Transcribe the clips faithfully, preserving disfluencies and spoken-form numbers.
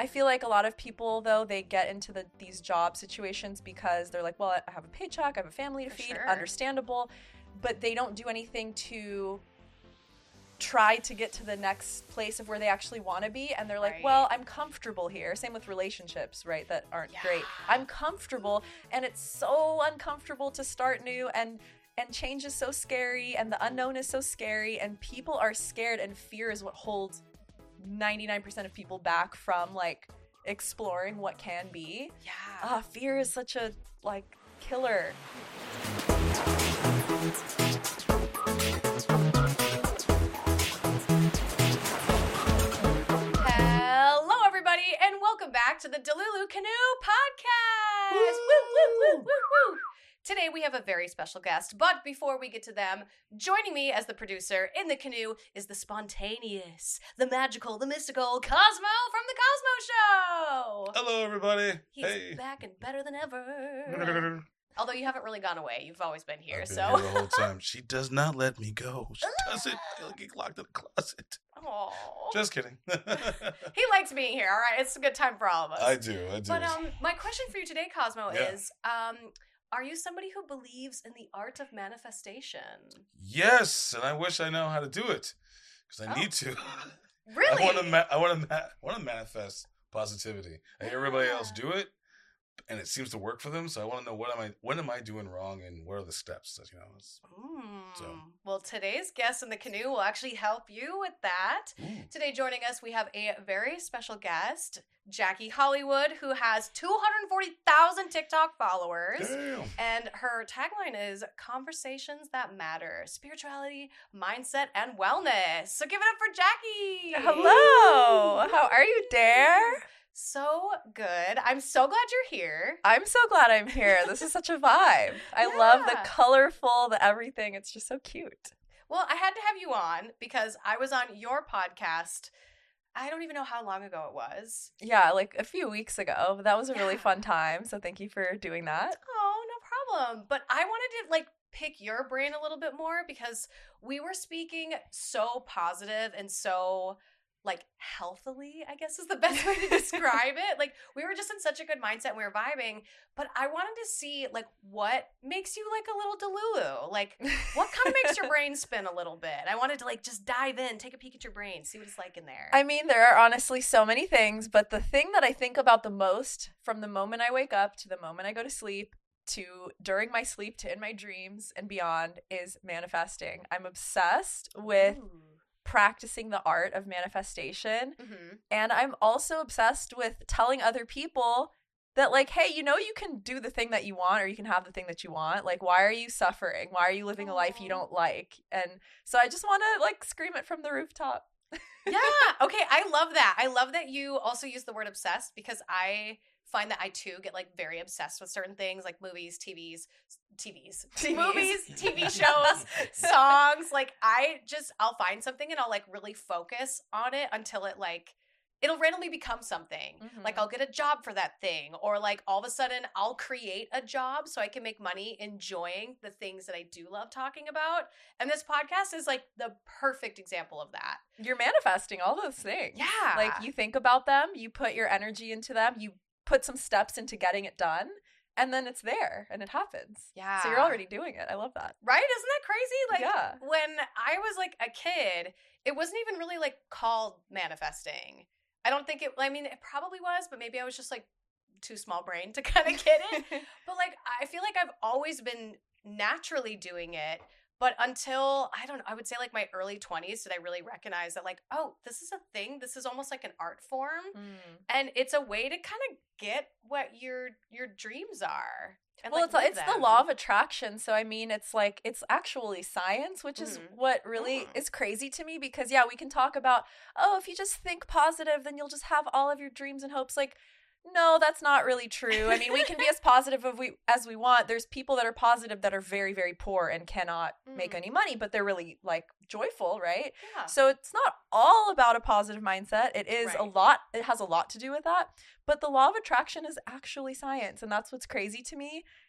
feel like a lot of people, though, they get into the these job situations because they're like, well, I have a paycheck, I have a family to For feed, sure. understandable, but they don't do anything to try to get to the next place of where they actually want to be, and they're like, Right. well, I'm comfortable here. Same with relationships, right, that aren't Yeah. great. I'm comfortable, and it's so uncomfortable to start new, and and change is so scary, and the unknown is so scary, and people are scared, and fear is what holds ninety-nine percent of people back from like exploring what can be. Yeah. Ah, fear is such a like killer. Hello, everybody, and welcome back to the Delulu Canoe Podcast. Woo, woo, woo, woo, woo. Today we have a very special guest, but before we get to them, joining me as the producer in the canoe is the spontaneous, the magical, the mystical Cosmo from the Cosmo Show. Hello, everybody. He's Hey. back and better than ever. Although you haven't really gone away, you've always been here. I've been so here the whole time. She does not let me go. She doesn't. I'll get locked in the closet. Aw. Just kidding. He likes being here. All right, it's a good time for all of us. I do. I do. But um, my question for you today, Cosmo, Yeah. is um, are you somebody who believes in the art of manifestation? Yes, and I wish I know how to do it because I Oh. need to. Really? I want to. Ma- I want to. Ma- I want to manifest positivity. I hear everybody else Yeah. do it, and it seems to work for them. So I want to know what am I? What am I doing wrong, and what are the steps? That, you know. it's- Mm. So. Well, today's guest in the canoe will actually help you with that. Ooh. Today, joining us, we have a very special guest, Jackie Hollywood, who has two hundred forty thousand TikTok followers. Damn. And her tagline is Conversations That Matter, Spirituality, Mindset, and Wellness. So give it up for Jackie. Hello, how are you, Dare? So good. I'm so glad you're here. I'm so glad I'm here. This is such a vibe. I love the Yeah. colorful, the everything. It's just so cute. Well, I had to have you on because I was on your podcast. I don't even know how long ago it was. Yeah, like a few weeks ago. But that was a really Yeah. fun time. So thank you for doing that. Oh, no problem. But I wanted to like pick your brain a little bit more because we were speaking so positive and so like healthily, I guess is the best way to describe it. Like we were just in such a good mindset and we were vibing, but I wanted to see like what makes you like a little Delulu. Like what kind of makes your brain spin a little bit? I wanted to like just dive in, take a peek at your brain, see what it's like in there. I mean, there are honestly so many things, but the thing that I think about the most from the moment I wake up to the moment I go to sleep to during my sleep to in my dreams and beyond is manifesting. I'm obsessed with Ooh. practicing the art of manifestation. Mhm. And I'm also obsessed with telling other people that, like, hey, you know, you can do the thing that you want or you can have the thing that you want. Like, why are you suffering? Why are you living a life you Aw. don't like? And so I just want to, like, scream it from the rooftop. Yeah. Okay. I love that. I love that you also use the word obsessed because I find that I too get like very obsessed with certain things like movies, T Vs, T Vs, T Vs. movies, T V shows, songs. Like I just, I'll find something and I'll like really focus on it until it like, it'll randomly become something. Mhm. Like I'll get a job for that thing or like all of a sudden I'll create a job so I can make money enjoying the things that I do love talking about. And this podcast is like the perfect example of that. You're manifesting all those things. Yeah. Like, you think about them, you put your energy into them, you put some steps into getting it done, and then it's there and it happens. Yeah. So you're already doing it. I love that. Right? Isn't that crazy? Like Yeah. when I was like a kid, it wasn't even really like called manifesting. I don't think it, I mean, it probably was, but maybe I was just like too small brain to kind of get it. But like, I feel like I've always been naturally doing it. But until, I don't know, I would say like my early twenties, did I really recognize that like, oh, this is a thing. This is almost like an art form. Mm. And it's a way to kind of get what your your dreams are. And, Well, like, it's live it's the them. law of attraction. So I mean, it's like it's actually science, which is Mhm. what really Mm. is crazy to me because yeah, we can talk about, oh, if you just think positive, then you'll just have all of your dreams and hopes. Like, no, that's not really true. I mean, we can be as positive as we as we want. There's people that are positive that are very, very poor and cannot make Mm. any money, but they're really like joyful, right? Yeah. So it's not all about a positive mindset. It is a Right. lot, it has a lot to do with that. But the law of attraction is actually science. And that's what's crazy to me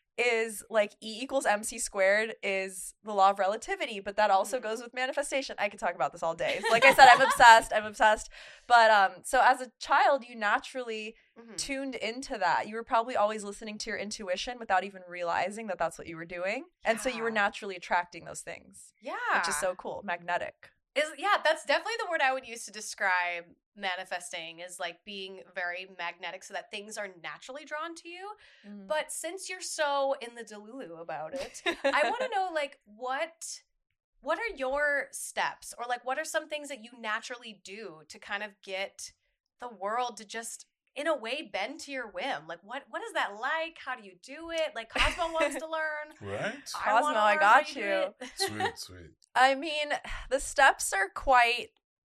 is like E equals mc squared is the law of relativity, but that also Mhm. goes with manifestation. I could talk about this all day. Like I said, I'm obsessed. I'm obsessed. But um, so as a child, you naturally Mhm. tuned into that. You were probably always listening to your intuition without even realizing that that's what you were doing, and so you were Yeah. naturally attracting those things, Yeah. which is so cool. Magnetic. Is yeah, that's definitely the word I would use to describe manifesting, is like being very magnetic so that things are naturally drawn to you. Mm. But since you're so in the delulu about it, I want to know like what what are your steps, or like what are some things that you naturally do to kind of get the world to just in a way bend to your whim? Like what what is that like? How do you do it? Like Cosmo wants to learn. Right? I Cosmo, wanna I learn got how do you. it. Sweet, sweet. I mean, the steps are quite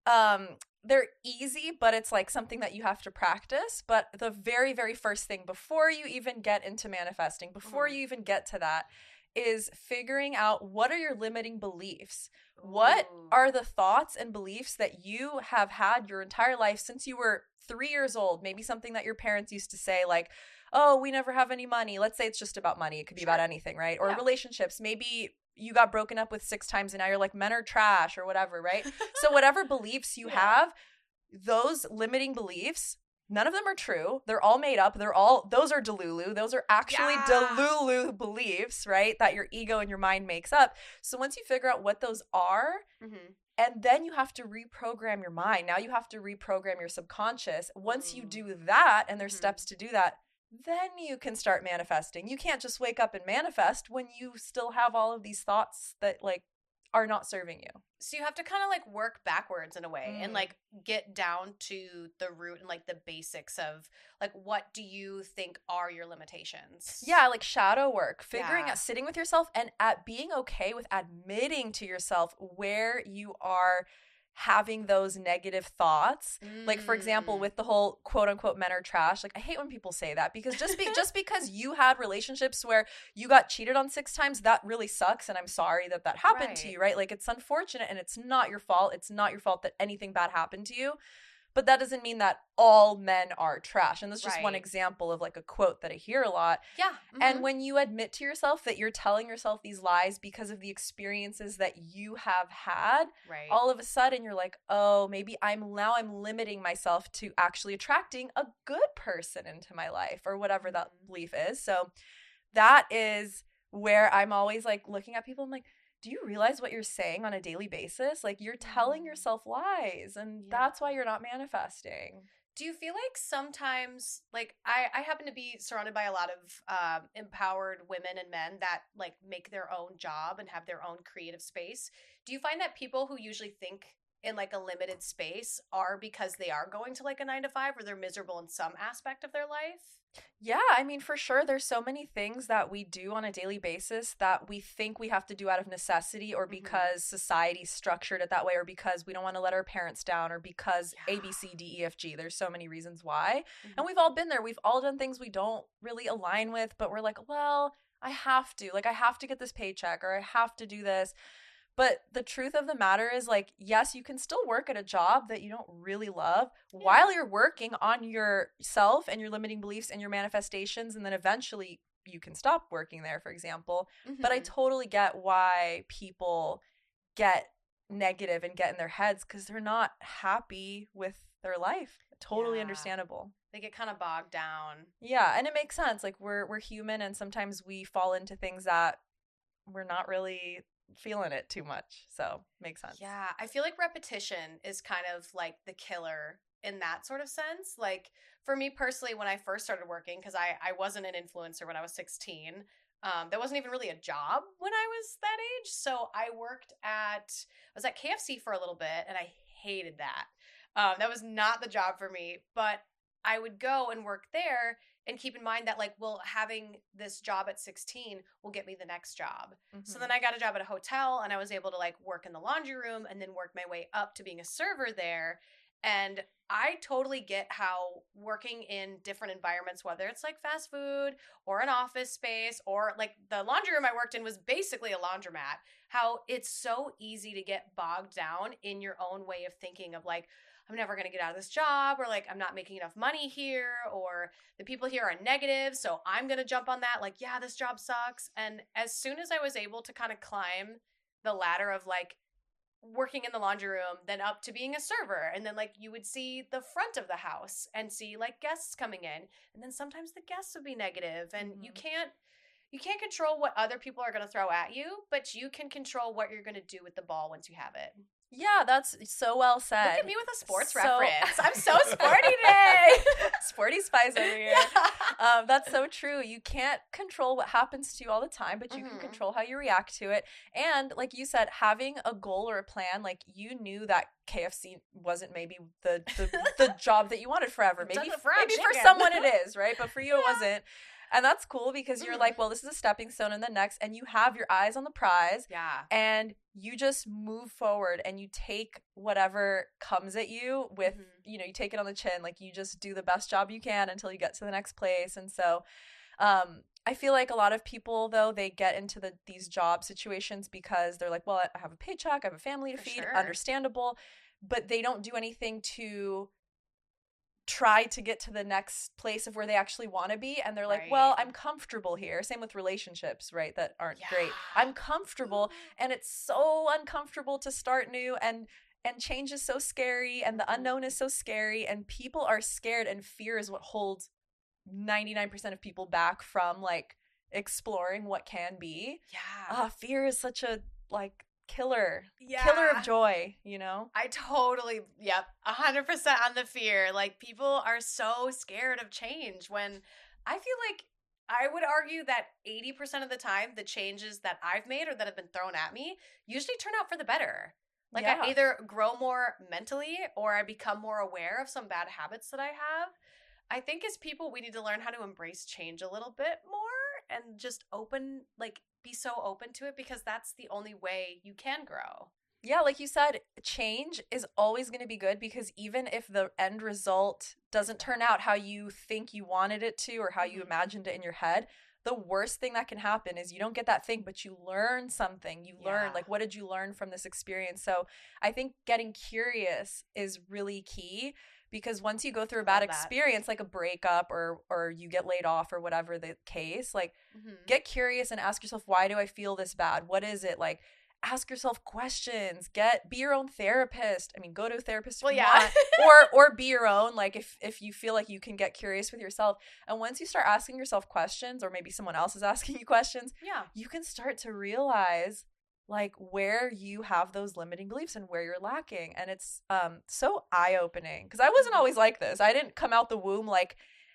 um they're easy, but it's like something that you have to practice. But the very, very first thing before you even get into manifesting, before Mhm. you even get to that, is figuring out what are your limiting beliefs. What Ooh. are the thoughts and beliefs that you have had your entire life since you were three years old? Maybe something that your parents used to say, like, oh, we never have any money. Let's say it's just about money. It could be Sure. about anything, right? Or Yeah. relationships. Maybe you got broken up with six times and now you're like, men are trash or whatever, right? So whatever beliefs you Yeah. have, those limiting beliefs, none of them are true. They're all made up. They're all, those are delulu. Those are actually Yeah. delulu beliefs, right? That your ego and your mind makes up. So once you figure out what those are, Mhm. and then you have to reprogram your mind. Now you have to reprogram your subconscious. Once you Mm. do that, and there's Mhm. steps to do that, then you can start manifesting. You can't just wake up and manifest when you still have all of these thoughts that like are not serving you. So you have to kind of like work backwards in a way and Mm. like get down to the root and like the basics of like what do you think are your limitations? Yeah, like shadow work, figuring Yeah. out, sitting with yourself and at being okay with admitting to yourself where you are having those negative thoughts. Like for example, Mm. with the whole quote unquote men are trash. Like I hate when people say that, because just be just because you had relationships where you got cheated on six times, that really sucks, and I'm sorry that that happened to Right. you, right? Like it's unfortunate and it's not your fault. It's not your fault that anything bad happened to you. But that doesn't mean that all men are trash. And that's just one Right. example of like a quote that I hear a lot. Yeah. And mhm. when you admit to yourself that you're telling yourself these lies because of the experiences that you have had, right. all of a sudden you're like, oh, maybe I'm now I'm limiting myself to actually attracting a good person into my life, or whatever that Mhm. belief is. So that is where I'm always like looking at people. I'm like, do you realize what you're saying on a daily basis? Like you're telling Mm. yourself lies, and Yeah. that's why you're not manifesting. Do you feel like sometimes, like I, I happen to be surrounded by a lot of um, empowered women and men that like make their own job and have their own creative space. Do you find that people who usually think in like a limited space are because they are going to like a nine to five, or they're miserable in some aspect of their life? Yeah, I mean, for sure, there's so many things that we do on a daily basis that we think we have to do out of necessity, or Mhm. because society's structured it that way, or because we don't want to let our parents down, or because Yeah. A, B, C, D, E, F, G. There's so many reasons why. Mhm. And we've all been there. We've all done things we don't really align with, but we're like, well, I have to. Like, I have to get this paycheck, or I have to do this. But the truth of the matter is, like, yes, you can still work at a job that you don't really love Yeah. while you're working on yourself and your limiting beliefs and your manifestations. And then eventually you can stop working there, for example. But I Mhm. totally get why people get negative and get in their heads, because they're not happy with their life. Totally Yeah. understandable. They get kind of bogged down. Yeah, and it makes sense. Like we're we're human, and sometimes we fall into things that we're not really feeling it too much. So makes sense. Yeah, I feel like repetition is kind of like the killer in that sort of sense. Like for me personally, when I first started working, because I, I wasn't an influencer when I was sixteen, um, that wasn't even really a job when I was that age. So I worked at, I was at K F C for a little bit, and I hated that. Um, that was not the job for me, but I would go and work there and keep in mind that like, well, having this job at sixteen will get me the next job. So Mhm. then I got a job at a hotel, and I was able to like work in the laundry room and then work my way up to being a server there. And I totally get how working in different environments, whether it's like fast food or an office space, or like the laundry room I worked in was basically a laundromat, how it's so easy to get bogged down in your own way of thinking of like, I'm never going to get out of this job, or like I'm not making enough money here, or the people here are negative, so I'm going to jump on that. Like, yeah, this job sucks. And as soon as I was able to kind of climb the ladder of like working in the laundry room, then up to being a server, and then like you would see the front of the house and see like guests coming in, and then sometimes the guests would be negative, and Mhm. you can't you can't control what other people are going to throw at you, but you can control what you're going to do with the ball once you have it. Yeah, that's so well said. Look at me with a sports So- reference. I'm so sporty today. Sporty spice over here. Um, that's so true. You can't control what happens to you all the time, but you Mhm. can control how you react to it. And like you said, having a goal or a plan, like you knew that K F C wasn't maybe the the, the job that you wanted forever. Maybe, Doesn't fried maybe for chicken. someone it is, right? But for you Yeah. it wasn't. And that's cool because you're Mhm. like, well, this is a stepping stone in the next, and you have your eyes on the prize. Yeah. And you just move forward and you take whatever comes at you with, Mhm. you know, you take it on the chin. Like you just do the best job you can until you get to the next place. And so um, I feel like a lot of people, though, they get into the these job situations because they're like, well, I have a paycheck, I have a family to For feed, sure. understandable. But they don't do anything to try to get to the next place of where they actually want to be, and they're like, well, Right. I'm comfortable here. Same with relationships, right, that aren't great. Yeah. I'm comfortable, and it's so uncomfortable to start new, and and change is so scary, and the Mhm. unknown is so scary, and people are scared, and fear is what holds ninety-nine percent of people back from like exploring what can be. Yeah. Ah, fear is such a like killer yeah. killer of joy, you know. I totally, yep, one hundred percent on the fear. Like, people are so scared of change when I feel like I would argue that eighty percent of the time, the changes that I've made or that have been thrown at me usually turn out for the better. Like, Yeah. I either grow more mentally or I become more aware of some bad habits that I have. I think as people, we need to learn how to embrace change a little bit more and just open, like, be so open to it, because that's the only way you can grow. Yeah, like you said, change is always going to be good, because even if the end result doesn't turn out how you think you wanted it to or how you Mhm. imagined it in your head, the worst thing that can happen is you don't get that thing, but you learn something. You learn, Yeah. like, what did you learn from this experience? So I think getting curious is really key, because once you go through a bad Love that. experience, like a breakup or or you get laid off or whatever the case, like, Mhm. get curious and ask yourself, why do I feel this bad? What is it? Like, ask yourself questions. Get be your own therapist. I mean, go to a therapist if Well, you yeah. want, or or be your own. Like, if if you feel like you can get curious with yourself, and once you start asking yourself questions, or maybe someone else is asking you questions, Yeah. you can start to realize like where you have those limiting beliefs and where you're lacking. And it's um so eye-opening, because I wasn't always like this. I didn't come out the womb like,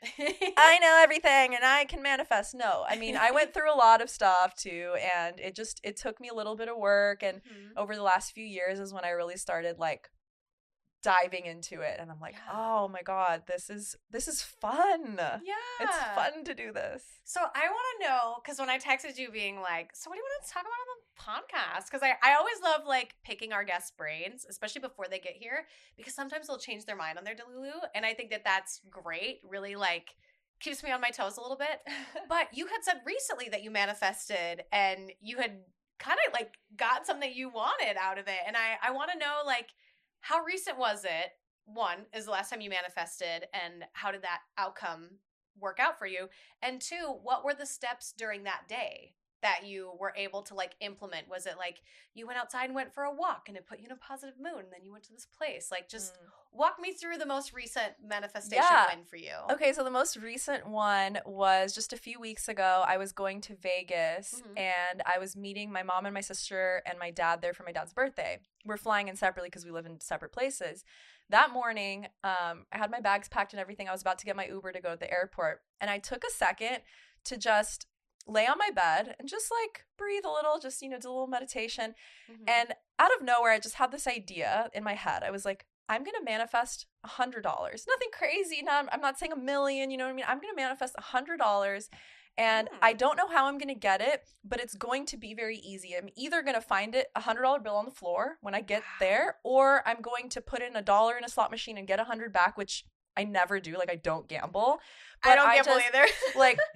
I know everything and I can manifest. No, I mean, I went through a lot of stuff too, and it just it took me a little bit of work. And Mhm. over the last few years is when I really started like diving into it, and I'm like, Yeah. oh my god, this is this is fun. Yeah. It's fun to do this. So I want to know, because when I texted you being like, so what do you want to talk about on the podcast? Because I, I always love like picking our guests' brains, especially before they get here, because sometimes they'll change their mind on their Delulu. And I think that that's great. Really like keeps me on my toes a little bit. But you had said recently that you manifested and you had kind of like got something you wanted out of it. And I, I want to know, like, how recent was it? One, is the last time you manifested, and how did that outcome work out for you? And two, what were the steps during that day that you were able to like implement? Was it like you went outside and went for a walk and it put you in a positive mood, and then you went to this place? Like, just Mm. walk me through the most recent manifestation Yeah. win for you. Okay, so the most recent one was just a few weeks ago. I was going to Vegas, Mhm. and I was meeting my mom and my sister and my dad there for my dad's birthday. We're flying in separately because we live in separate places. That morning, um, I had my bags packed and everything. I was about to get my Uber to go to the airport, and I took a second to just lay on my bed and just like breathe a little, just, you know, do a little meditation. Mhm. And out of nowhere, I just had this idea in my head. I was like, I'm going to manifest one hundred dollars. Nothing crazy. Not, I'm not saying a million, you know what I mean? I'm going to manifest one hundred dollars. And Hmm. I don't know how I'm going to get it, but it's going to be very easy. I'm either going to find it, a one hundred dollar bill on the floor when I get Wow. there, or I'm going to put in a dollar in a slot machine and get one hundred back, which I never do. Like, I don't gamble. I don't I gamble just- either. Like,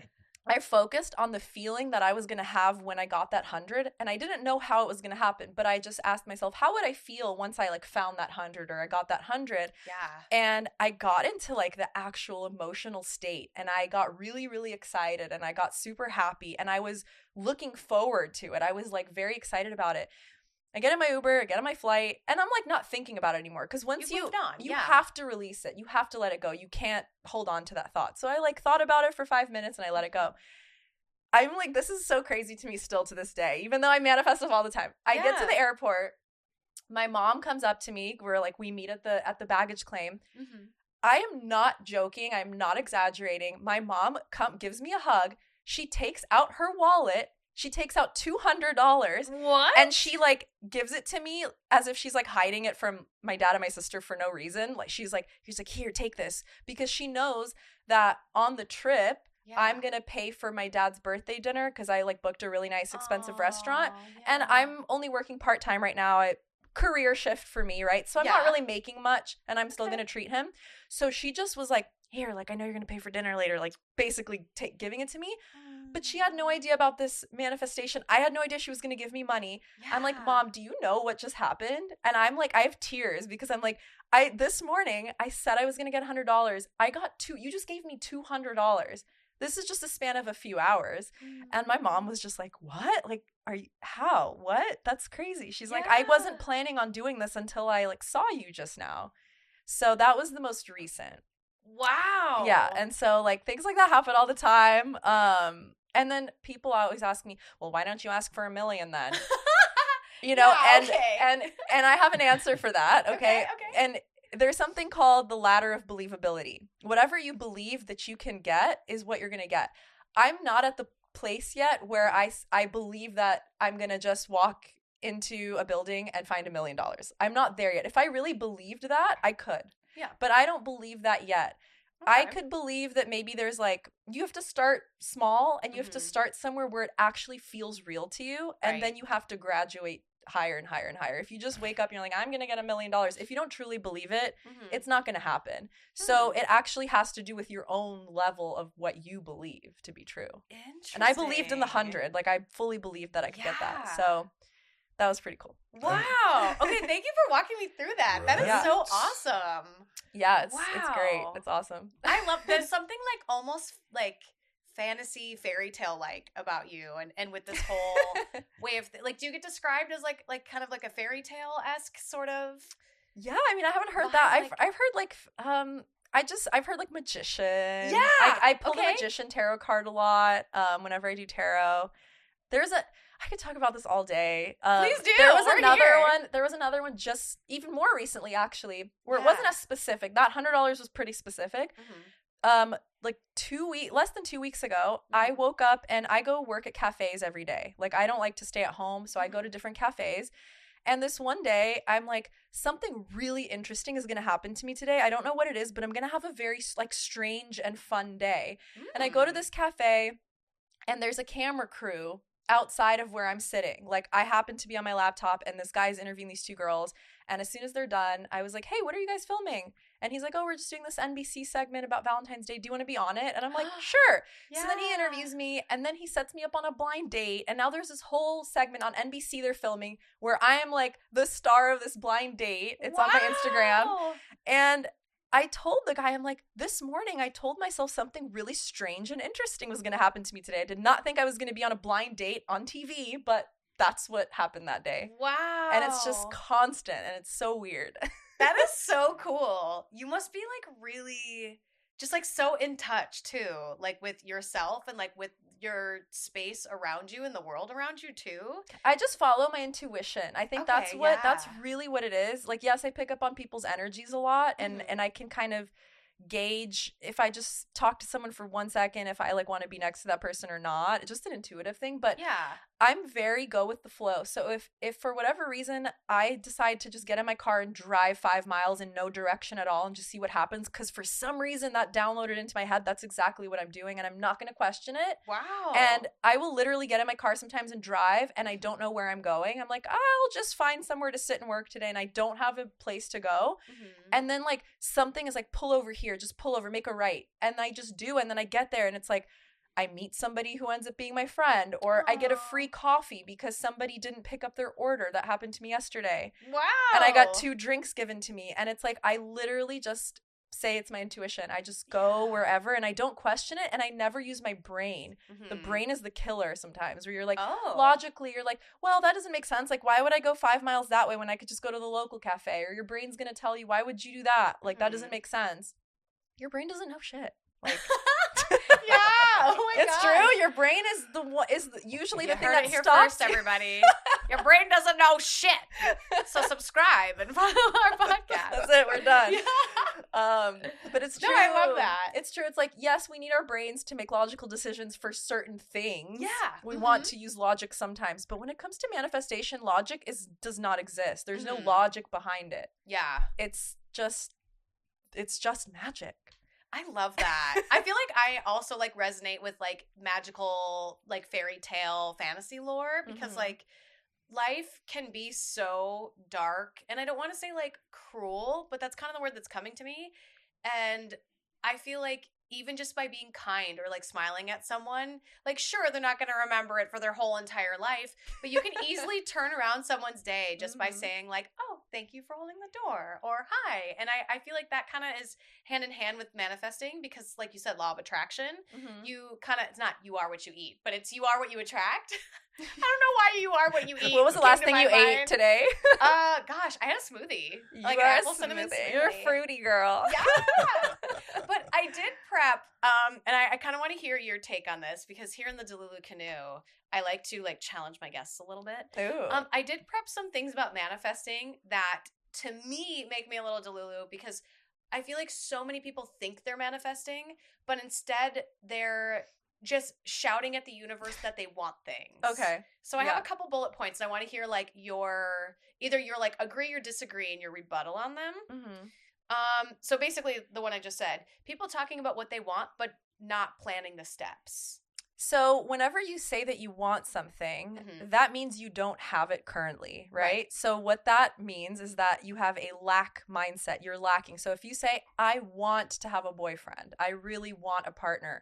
I focused on the feeling that I was going to have when I got that hundred, and I didn't know how it was going to happen, but I just asked myself, how would I feel once I like found that hundred or I got that hundred? Yeah. And I got into like the actual emotional state, and I got really, really excited, and I got super happy, and I was looking forward to it. I was like very excited about it. I get in my Uber, I get on my flight, and I'm like not thinking about it anymore. Because once You've you moved on, you yeah. have to release it, you have to let it go. You can't hold on to that thought. So I like thought about it for five minutes and I let it go. I'm like, this is so crazy to me still to this day, even though I manifest stuff all the time. I Yeah. get to the airport, my mom comes up to me. We're like, we meet at the at the baggage claim. Mm-hmm. I am not joking. I'm not exaggerating. My mom come gives me a hug. She takes out her wallet. She takes out two hundred dollars. What? And she, like, gives it to me as if she's, like, hiding it from my dad and my sister for no reason. Like, she's like, she's like, here, take this. Because she knows that on the trip, Yeah. I'm going to pay for my dad's birthday dinner because I, like, booked a really nice, expensive Aw, restaurant. And yeah. I'm only working part-time right now. I career shift for me, right? So I'm not Yeah. really making much, and I'm still Okay. going to treat him. So she just was like, here, like, I know you're going to pay for dinner later, like, basically ta- giving it to me. But she had no idea about this manifestation. I had no idea she was going to give me money. I'm like, Yeah. Mom, do you know what just happened? And I'm like, I have tears because I'm like, I this morning, I said I was going to get one hundred dollars. I got two. You just gave me two hundred dollars. This is just a span of a few hours. And my mom was just like, what? Like, are you, how? What? That's crazy. She's like, I wasn't Yeah. planning on doing this until I like saw you just now. So that was the most recent. Wow. Yeah. And so like things like that happen all the time. Um, and then people always ask me, well, why don't you ask for a million then? You know, Yeah, and, okay. and, and I have an answer for that. Okay. Okay, okay. And there's something called the ladder of believability. Whatever you believe that you can get is what you're going to get. I'm not at the place yet where I, s- I believe that I'm going to just walk into a building and find a million dollars. I'm not there yet. If I really believed that, I could. Yeah. But I don't believe that yet. I Okay. could believe that maybe there's like, you have to start small and you have to Mhm. start somewhere where it actually feels real to you. And Right. then you have to graduate higher and higher and higher. If you just wake up and you're like, I'm going to get a million dollars. If you don't truly believe it, Mhm. it's not going to happen. So Hmm. it actually has to do with your own level of what you believe to be true. Interesting. And I believed in the hundred. Like I fully believed that I could get that. Yeah. So that was pretty cool. Wow. Okay, thank you for walking me through that. That is Right. so awesome. Yeah, it's it's great. Wow. It's awesome. I love there's something like almost like fantasy fairy tale like about you and and with this whole way of th- like do you get described as like like kind of like a fairy tale esque sort of Yeah, I mean, I haven't heard Vibes, that. I've like- I've heard like f- um I just I've heard like magician. Yeah, I, I pull okay. the magician tarot card a lot. Um, whenever I do tarot, there's a I could talk about this all day. Um, Please do. There was We're another here. one. There was another one just even more recently, actually, where it Yeah. wasn't as specific. That hundred dollars was pretty specific. Um, like two week, less than two weeks ago, I Mhm. woke up and I go work at cafes every day. Like I don't like to stay at home, so I go Mhm. to different cafes. And this one day, I'm like, something really interesting is going to happen to me today. I don't know what it is, but I'm going to have a very like strange and fun day. And I go to Mm. this cafe, and there's a camera crew outside of where I'm sitting. Like I happen to be on my laptop, and this guy's interviewing these two girls. And as soon as they're done, I was like, hey, what are you guys filming? And he's like, oh, we're just doing this N B C segment about Valentine's Day. Do you want to be on it? And I'm like, sure. So then he Yeah. interviews me, and then he sets me up on a blind date. And now there's this whole segment on N B C they're filming where I am like the star of this blind date. It's on my Instagram. Wow. And I told the guy, I'm like, this morning I told myself something really strange and interesting was going to happen to me today. I did not think I was going to be on a blind date on T V, but that's what happened that day. Wow. And it's just constant, and it's so weird. That is so cool. You must be like really just like so in touch too, like with yourself and like with your space around you and the world around you too. I just follow my intuition. I think that's Okay, what that's yeah. really what it is. Like, yes, I pick up on people's energies a lot, and Mhm. and I can kind of gauge if I just talk to someone for one second, if I like want to be next to that person or not. It's just an intuitive thing, but Yeah. I'm very go with the flow. So if if for whatever reason I decide to just get in my car and drive five miles in no direction at all and just see what happens, because for some reason that downloaded into my head, that's exactly what I'm doing, and I'm not going to question it. Wow. And I will literally get in my car sometimes and drive, and I don't know where I'm going. I'm like, I'll just find somewhere to sit and work today, and I don't have a place to go. Mhm. And then like something is like, pull over here, just pull over, make a right. And I just do, and then I get there and it's like, I meet somebody who ends up being my friend, or I get a Aw. free coffee because somebody didn't pick up their order. That happened to me yesterday. Wow. And I got two drinks given to me. And it's like, I literally just say it's my intuition. I just go Yeah. wherever and I don't question it. And I never use my brain. The Mhm. brain is the killer sometimes, where you're like, Oh. logically, you're like, well, that doesn't make sense. Like, why would I go five miles that way when I could just go to the local cafe? Or your brain's going to tell you, why would you do that? Like, that doesn't Mhm. make sense. Your brain doesn't know shit. Like, Yeah. Oh my it's gosh. true. Your brain is the one is the, usually You the thing heard that it here stops first, you. everybody. Your brain doesn't know shit. So subscribe and follow our podcast. That's it. We're done. Yeah. Um, but it's No, true. I love that. It's true. It's like, yes, we need our brains to make logical decisions for certain things. Yeah. We Mhm. want to use logic sometimes, but when it comes to manifestation, logic is does not exist. There's Mhm. no logic behind it. Yeah. It's just it's just magic. I love that. I feel like I also like resonate with like magical, like fairy tale fantasy lore because Mhm. like life can be so dark, and I don't want to say like cruel, but that's kind of the word that's coming to me. And I feel like even just by being kind or like smiling at someone, like sure, they're not going to remember it for their whole entire life, but you can easily turn around someone's day just by Mhm. saying like, oh, thank you for holding the door, or hi. And I, I feel like that kind of is hand in hand with manifesting because like you said, law of attraction, Mhm. you kind of, it's not you are what you eat, but it's you are what you attract. I don't know why you are what you eat. What was the came last to thing my you mind. ate today? Uh, gosh, I had a smoothie. You like are an a apple cinnamon smoothie. smoothie. You're a fruity girl. Yeah. But I did prep, um, and I, I kind of want to hear your take on this because here in the Delulu Canoe, I like to like challenge my guests a little bit. Ooh. Um, I did prep some things about manifesting that to me make me a little Delulu because I feel like so many people think they're manifesting, but instead they're just shouting at the universe that they want things. Okay. So I Yeah. have a couple bullet points and I want to hear like your either your like agree or disagree and your rebuttal on them. Mhm. Um so basically the one I just said, people talking about what they want but not planning the steps. So whenever you say that you want something, Mhm. that means you don't have it currently, right? Right. So what that means is that you have a lack mindset. You're lacking. So if you say, I want to have a boyfriend, I really want a partner,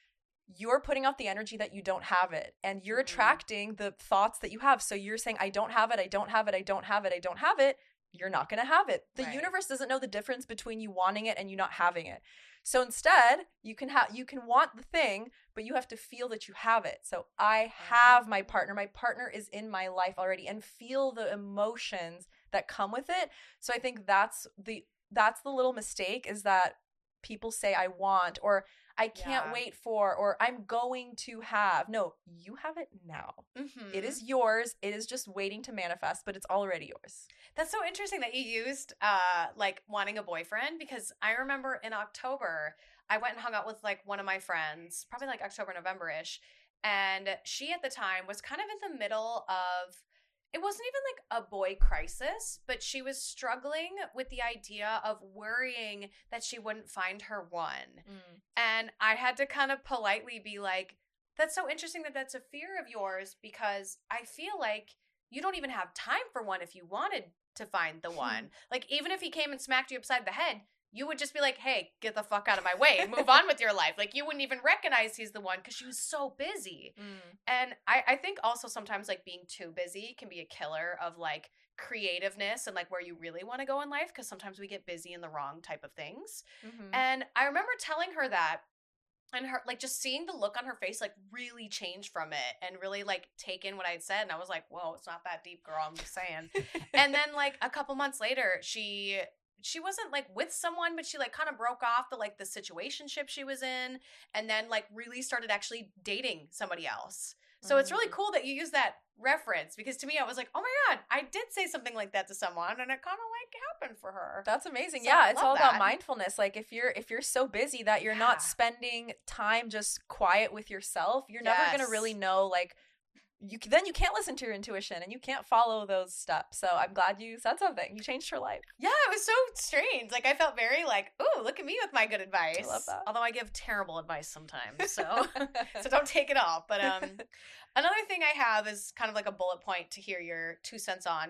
you're putting out the energy that you don't have it, and you're Mhm. attracting the thoughts that you have. So you're saying, I don't have it, I don't have it, I don't have it, I don't have it. You're not going to have it. The Right. universe doesn't know the difference between you wanting it and you not having it. So instead, you can have you can want the thing, but you have to feel that you have it. So I have my partner. My partner is in my life already, and feel the emotions that come with it. So I think that's the that's the little mistake, is that people say I want, or I can't Yeah. wait for, or I'm going to have. No, you have it now. Mhm. It is yours. It is just waiting to manifest, but it's already yours. That's so interesting that you used uh like wanting a boyfriend because I remember in October I went and hung out with like one of my friends, probably like October, November-ish, and she at the time was kind of in the middle of it wasn't even like a boy crisis, but she was struggling with the idea of worrying that she wouldn't find her one. And I had to kind of politely be like, that's so interesting that that's a fear of yours because I feel like you don't even have time for one if you wanted to find the one. Like, even if he came and smacked you upside the head, you would just be like, hey, get the fuck out of my way and move on with your life. Like, you wouldn't even recognize he's the one because she was so busy. And I, I think also sometimes, like, being too busy can be a killer of, like, creativeness and, like, where you really want to go in life because sometimes we get busy in the wrong type of things. Mhm. And I remember telling her that, and her, like, just seeing the look on her face, like, really change from it and really, like, take in what I had said. And I was like, whoa, it's not that deep, girl. I'm just saying. And then, like, a couple months later, she she wasn't, like, with someone, but she, like, kind of broke off the, like, the situationship she was in and then, like, really started actually dating somebody else. So it's really Mm. cool that you use that reference because to me, I was like, oh my God, I did say something like that to someone and it kind of like happened for her. That's amazing. So Yeah, I it's love all about that. mindfulness. Like if you're if you're so busy that you're Yeah. not spending time just quiet with yourself, you're never going to Yes. really know, like, you c- then you can't listen to your intuition and you can't follow those steps. So I'm glad you said something. You changed her life. Yeah, it was so strange. Like I felt very like, ooh, look at me with my good advice. love that. Although I give terrible advice sometimes. So so don't take it all. But um another thing I have is kind of like a bullet point to hear your two cents on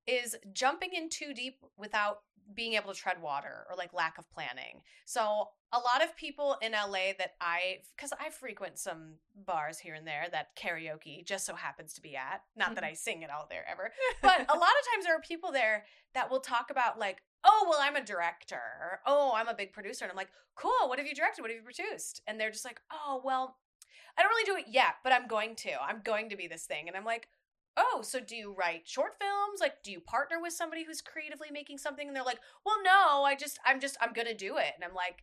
is jumping in too deep without being able to tread water or like lack of planning. So a lot of people in L A that I, because I frequent some bars here and there that karaoke just so happens to be at, not that I sing it out there ever, but a lot of times there are people there that will talk about like, oh, well, I'm a director, or, oh, I'm a big producer. And I'm like, cool, what have you directed? What have you produced? And they're just like, oh, well, I don't really do it yet, but I'm going to. I'm going to be this thing. And I'm like, oh, so do you write short films? Like, do you partner with somebody who's creatively making something? And they're like, well, no, I just, I'm just, I'm going to do it. And I'm like,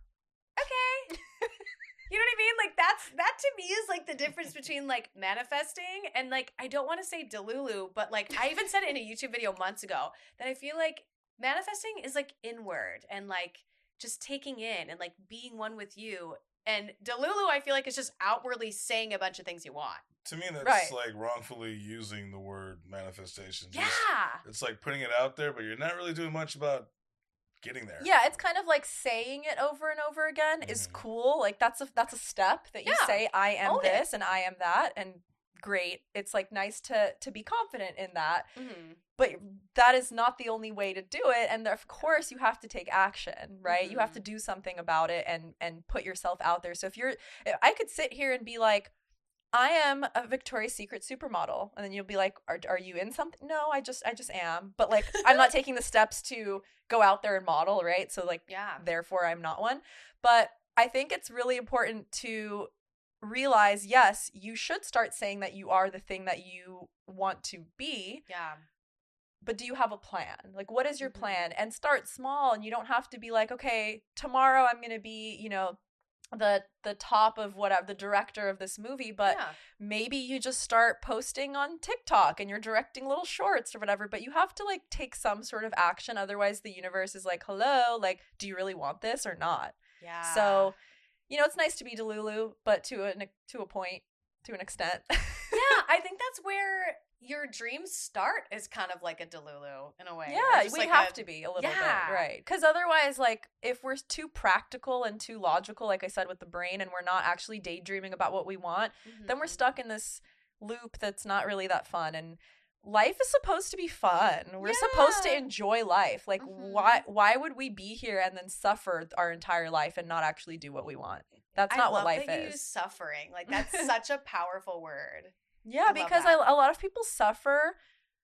okay. You know what I mean? Like, that's, that to me is like the difference between like manifesting and like, I don't want to say delulu, but like, I even said it in a YouTube video months ago that I feel like manifesting is like inward and like just taking in and like being one with you. And delulu, I feel like, is just outwardly saying a bunch of things you want. To me, that's Right. like wrongfully using the word manifestation. Yeah. Just, it's like putting it out there, but you're not really doing much about getting there. Yeah, it's kind of like saying it over and over again is Mhm. cool. Like that's a that's a step that you Yeah. say I am Own it. this and I am that, and great. It's like nice to to be confident in that. Mm-hmm. But that is not the only way to do it, and of course you have to take action, right? You have to do something about it and and put yourself out there. So if you're I could sit here and be like, I am a Victoria's Secret supermodel, and then you'll be like, are, are you in something? No, I just I just am. But like I'm not taking the steps to go out there and model, right? So like Yeah. therefore I'm not one. But I think it's really important to realize, yes, you should start saying that you are the thing that you want to be. Yeah. But do you have a plan? Like, what is your Mhm. plan? And start small, and you don't have to be like, okay, tomorrow I'm going to be, you know, the the top of whatever, the director of this movie, but yeah. maybe you just start posting on TikTok and you're directing little shorts or whatever, but you have to like take some sort of action. Otherwise the universe is like, hello, like, do you really want this or not? Yeah. So, you know, it's nice to be delulu, but to a, to a point, to an extent. yeah, I think that's where your dreams start is kind of like a delulu in a way. Yeah, Or just we like have a- to be a little Yeah. bit, right? Because otherwise, like, if we're too practical and too logical, like I said, with the brain, and we're not actually daydreaming about what we want, then we're Mhm. stuck in this loop that's not really that fun. And life is supposed to be fun. We're supposed to Yeah. enjoy life. Like, Mhm. why why would we be here and then suffer our entire life and not actually do what we want? That's I not love what life that you is. use suffering. Like that's such a powerful word. Yeah, I love because I, that. a lot of people suffer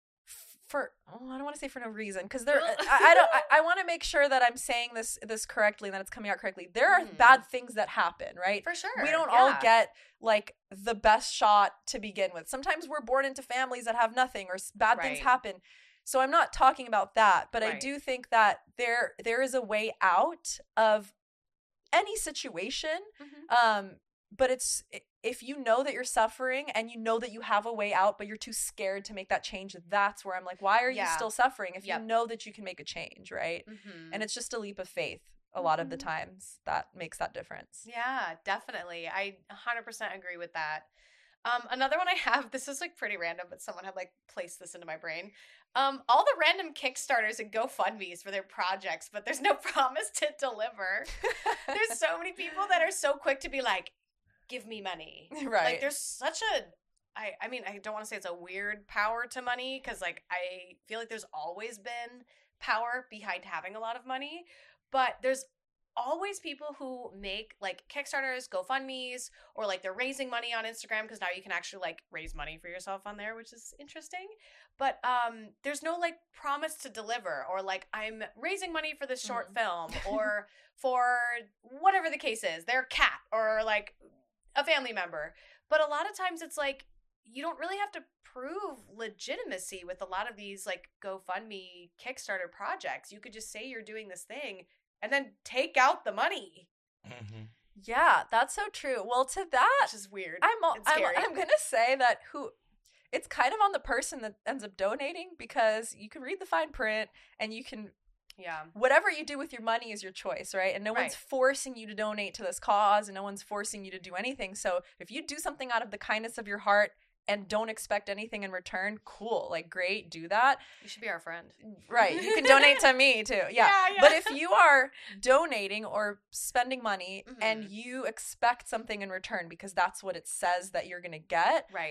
f- for oh, I don't want to say for no reason, because there I, I don't I, I want to make sure that I'm saying this this correctly and that it's coming out correctly. There are Mhm. bad things that happen, right? For sure. We don't all yeah. get like the best shot to begin with. Sometimes we're born into families that have nothing or s- bad things Right. happen. So I'm not talking about that, but I Right. do think that there there is a way out of any situation. Mhm. Um, but it's if you know that you're suffering and you know that you have a way out, but you're too scared to make that change, that's where I'm like, why are you Yeah. still suffering if Yep. you know that you can make a change, right? Mhm. And it's just a leap of faith a lot of the Mhm. times that makes that difference. Yeah, definitely. I one hundred percent agree with that. Um, another one I have, this is like pretty random, but someone had like placed this into my brain. Um, all the random Kickstarters and GoFundMe's for their projects, but there's no promise to deliver. There's so many people that are so quick to be like, give me money. Right. Like there's such a, I, I mean, I don't want to say it's a weird power to money because like I feel like there's always been power behind having a lot of money, but there's always people who make like Kickstarters, GoFundMe's, or like they're raising money on Instagram because now you can actually like raise money for yourself on there, which is interesting. But um, there's no like promise to deliver or like I'm raising money for this short film or for whatever the case is, their cat or like a family member. But a lot of times it's like you don't really have to prove legitimacy with a lot of these like GoFundMe, Kickstarter projects. You could just say you're doing this thing and then take out the money, Mm-hmm. Yeah, that's so true. Well, to that, which is weird. I'm, al- It's I'm scary. I'm gonna say that who it's kind of on the person that ends up donating, because you can read the fine print and you can Yeah. whatever you do with your money is your choice, right? And no Right. one's forcing you to donate to this cause, and no one's forcing you to do anything. So if you do something out of the kindness of your heart and don't expect anything in return, cool, like great, do that. You should be our friend. Right. You can donate to me too. Yeah. Yeah, yeah. But if you are donating or spending money Mhm. and you expect something in return because that's what it says that you're going to get, Right.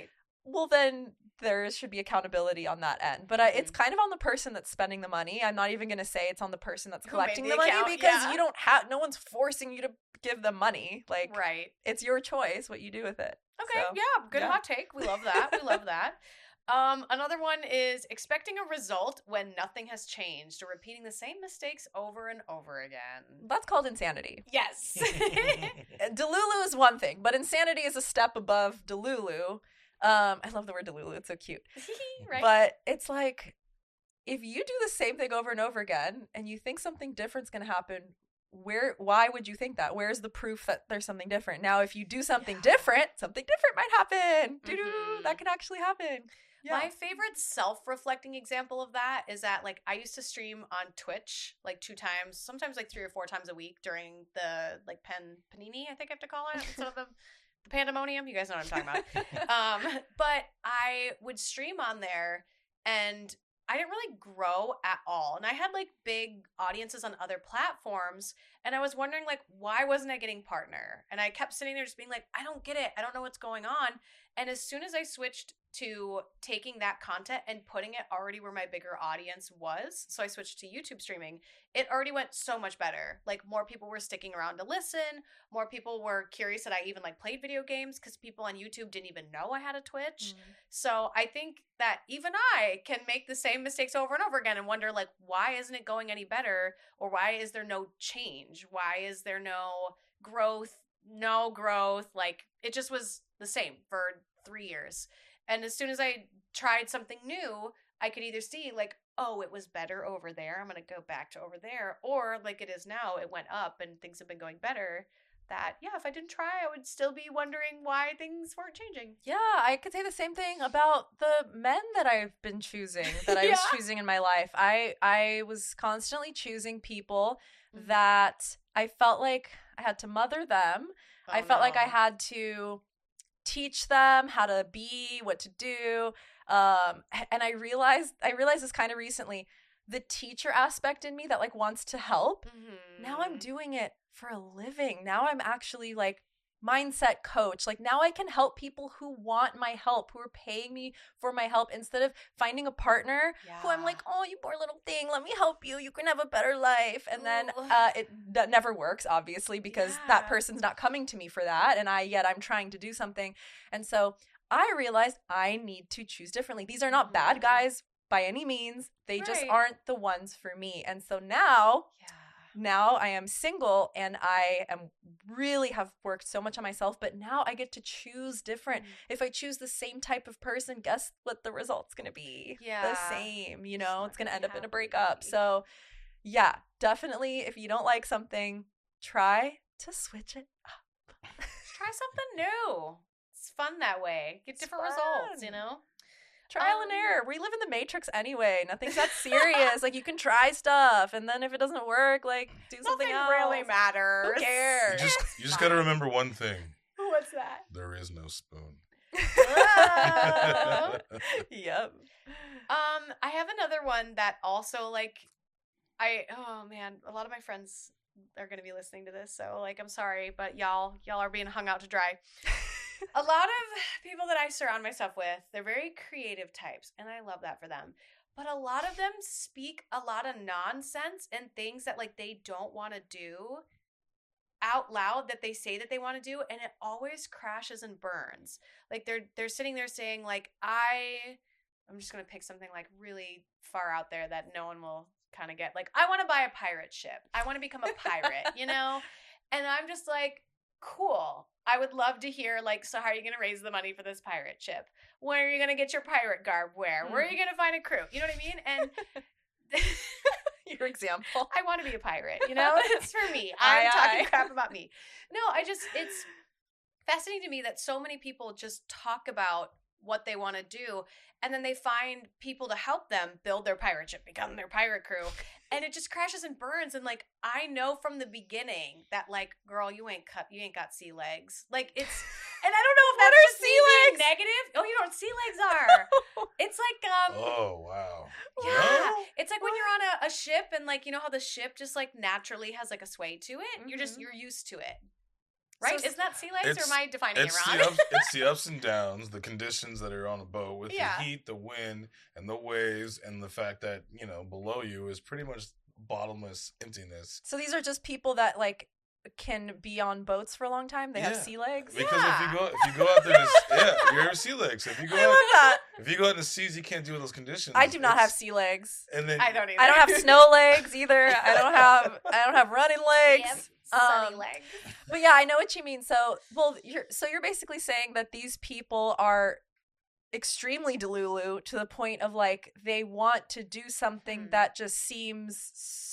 well, then there should be accountability on that end. But I, it's Mhm. kind of on the person that's spending the money. I'm not even going to say it's on the person that's Who made collecting the the, money account, because yeah. you don't have, no one's forcing you to give them money. Like, Right. it's your choice what you do with it. Okay, So, yeah, good yeah. hot take. We love that. We love that. Um, another one is expecting a result when nothing has changed or repeating the same mistakes over and over again. That's called insanity. Yes. Uh, Delulu is one thing, but insanity is a step above Delulu. Um, I love the word Delulu. It's so cute. Right. But it's like, if you do the same thing over and over again and you think something different's going to happen, where, why would you think that? Where's the proof that there's something different? Now, if you do something Yeah. different, something different might happen. Doo-doo, Mhm. That can actually happen. Yeah. My favorite self-reflecting example of that is that, like, I used to stream on Twitch like two times, sometimes like three or four times a week during the like pen panini, I think I have to call it, instead of the, the pandemonium. You guys know what I'm talking about. um, but I would stream on there, and I didn't really grow at all. And I had like big audiences on other platforms, and I was wondering, like, why wasn't I getting partner? And I kept sitting there just being like, I don't get it. I don't know what's going on. And as soon as I switched to taking that content and putting it already where my bigger audience was, so I switched to YouTube streaming, it already went so much better. Like, more people were sticking around to listen. More people were curious that I even like played video games, because people on YouTube didn't even know I had a Twitch. Mm. So I think that even I can make the same mistakes over and over again and wonder, like, why isn't it going any better? Or why is there no change? Why is there no growth? No growth. Like, it just was the same for three years. And as soon as I tried something new, I could either see, like, oh, it was better over there, I'm going to go back to over there. Or like it is now, it went up and things have been going better. That, yeah, if I didn't try, I would still be wondering why things weren't changing. Yeah, I could say the same thing about the men that I've been choosing, that I was Yeah. choosing in my life. I I was constantly choosing people Mhm. that I felt like I had to mother them. I Oh, felt like I no. had to teach them how to be, what to do. Um, and I realized I realized this kind of recently, the teacher aspect in me that like wants to help. Mhm. Now I'm doing it for a living. Now I'm actually like mindset coach. Like, now I can help people who want my help, who are paying me for my help, instead of finding a partner who I'm like, Yeah. oh, you poor little thing, let me help you. You can have a better life. And then Ooh. uh, it that never works, obviously, because that Yeah. person's not coming to me for that. And I yet I'm trying to do something. And so I realized I need to choose differently. These are not bad Mhm. guys by any means. They just Right. aren't the ones for me. And so now Yeah. now I am single, and I am really have worked so much on myself, but now I get to choose different. Mhm. If I choose the same type of person, guess what the result's going to be? Yeah. The same, you know, not it's going to gonna end be up in a happy. breakup. So, yeah, definitely if you don't like something, try to switch it up. Try something new. It's fun that way. Get It's different results, you fun. know? Trial Um, and error. We live in the Matrix anyway. Nothing's that serious. Like, you can try stuff, and then if it doesn't work, like, do something Nothing else. really matters. Who cares? You just you just got to remember one thing: What's that? there is no spoon. Oh. Yep. Um, I have another one that also, like, I oh man, a lot of my friends are gonna be listening to this, so like I'm sorry, but y'all y'all are being hung out to dry. A lot of people that I surround myself with, they're very creative types, and I love that for them. But a lot of them speak a lot of nonsense and things that like they don't want to do out loud, that they say that they want to do, and it always crashes and burns. Like they're they're sitting there saying like I I'm just going to pick something like really far out there that no one will kind of get. Like, I want to buy a pirate ship. I want to become a pirate, you know? And I'm just like, cool. I would love to hear, like, so how are you going to raise the money for this pirate ship? Where are you going to get your pirate garb? Where? Where are you going to find a crew? You know what I mean? And Your example. I want to be a pirate, you know? It's for me. I'm Aye, talking aye. crap about me. No, I just, it's fascinating to me that so many people just talk about what they want to do, and then they find people to help them build their pirate ship, become their pirate crew, and it just crashes and burns. And like, I know from the beginning that like, girl, you ain't cut, you ain't got sea legs. Like it's, and I don't know if What that's are just me sea being legs? negative. Oh, you know what sea legs are? It's like um. Oh wow! Yeah, No? it's like when you're on a, a ship, and like, you know how the ship just like naturally has like a sway to it. You're just Mhm. you're used to it. Right? So- Isn't that sea legs, or It's- am I defining It's it wrong? the ups, it's the ups and downs, the conditions that are on a boat with Yeah. the heat, the wind, and the waves, and the fact that you know below you is pretty much bottomless emptiness. So these are just people that like can be on boats for a long time. They have Yeah. sea legs. Because Yeah. if you go if you go out there, to, yeah, you're sea legs. If you go I out, love that. if you go out in the seas, you can't deal with those conditions. I do not have It's- sea legs. And then I don't either. I don't have snow legs either. I don't have I don't have running legs. Yep. Sunny Um, legs. But yeah, I know what you mean. So, well, you're so you're basically saying that these people are extremely delulu to the point of like they want to do something Hmm. that just seems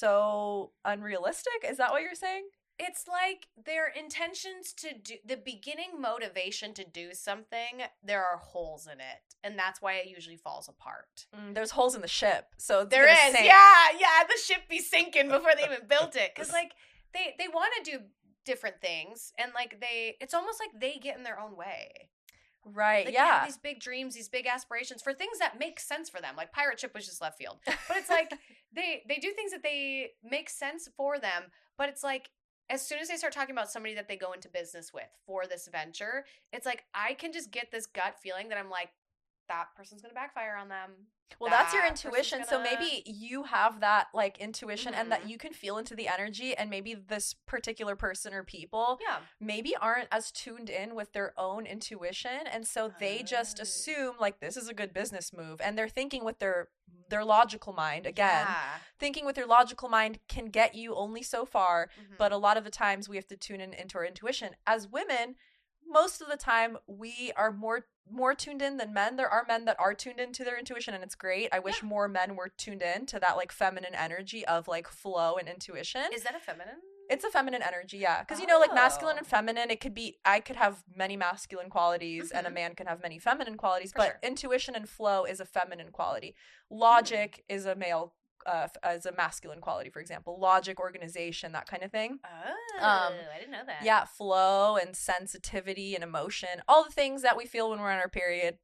so unrealistic. Is that what you're saying? It's like their intentions to do the beginning motivation to do something, there are holes in it. And that's why it usually falls apart. Mm, there's holes in the ship, so it's There gonna is, sink. yeah, yeah. The ship be sinking before they even built it, because like they they want to do different things, and like they, it's almost like they get in their own way. Right? Like, they have yeah. these big dreams, these big aspirations for things that make sense for them. Like pirate ship was just left field, but it's like they they do things that they make sense for them. But it's like as soon as they start talking about somebody that they go into business with for this venture, it's like I can just get this gut feeling that I'm like, that person's gonna backfire on them. Well, that's your That person's intuition. So gonna- maybe you have that like intuition and that Mhm. you can feel into the energy, and maybe this particular person or people Yeah. maybe aren't as tuned in with their own intuition, and so they just Oh. assume like this is a good business move, and they're thinking with their their logical mind again. Yeah. Thinking with your logical mind can get you only so far, Mhm. but a lot of the times we have to tune in into our intuition. As women, most of the time we are more more tuned in than men. There are men that are tuned into their intuition, and it's great. I wish Yeah. more men were tuned in to that like feminine energy of like flow and intuition. Is that a feminine? It's a feminine energy, yeah. Because you know, like masculine Oh. and feminine, it could be. I could have many masculine qualities, and a Mhm. man can have many feminine qualities. For but sure. intuition and flow is a feminine quality. Logic is a male, uh, f- as a masculine quality. For example, logic, organization, that kind of thing. Oh, Um, I didn't know that. Yeah, flow and sensitivity and emotion, all the things that we feel when we're on our period.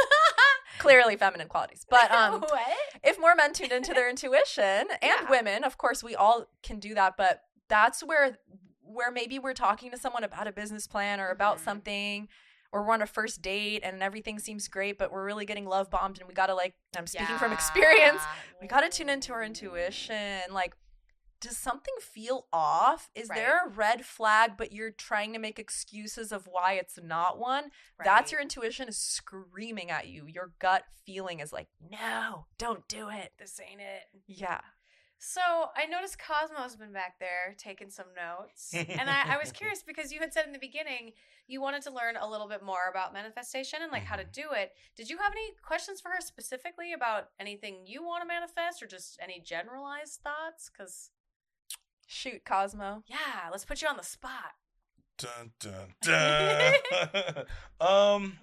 Clearly feminine qualities. But um what? if more men tuned into their intuition, and Yeah. women, of course we all can do that, but that's where where maybe we're talking to someone about a business plan or about Mhm. something, or we're on a first date and everything seems great, but we're really getting love bombed, and we gotta like, I'm speaking from experience, we gotta tune into our intuition. Like, does something feel off? Is Right. there a red flag, but you're trying to make excuses of why it's not one? That's your intuition is screaming at you. Your gut feeling is like, no, don't do it. This ain't it. Yeah. So I noticed Cosmo's been back there taking some notes. And I, I was curious because you had said in the beginning you wanted to learn a little bit more about manifestation and like how to do it. Did you have any questions for her specifically about anything you want to manifest, or just any generalized thoughts? Because, Shoot, Cosmo. yeah, let's put you on the spot. Dun, dun, dun. um.